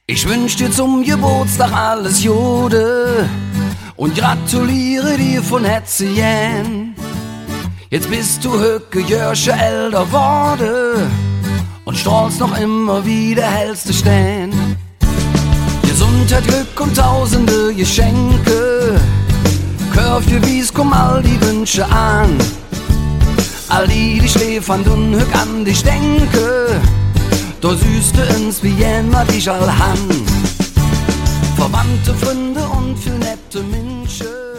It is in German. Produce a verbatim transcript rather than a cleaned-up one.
Ich wünsch dir zum Geburtstag alles Jode und gratuliere dir von Herzen. Jetzt bist du höcke Jörsche älter Worte und strahlst noch immer wie der hellste Stern. Gesundheit, Glück und tausende Geschenke, Körf dir wie's, komm all die Wünsche an. All die, die schläfern und höck an dich denke, da süßte uns wie jemmer dich all han. Verwandte, Freunde und viel nette Menschen.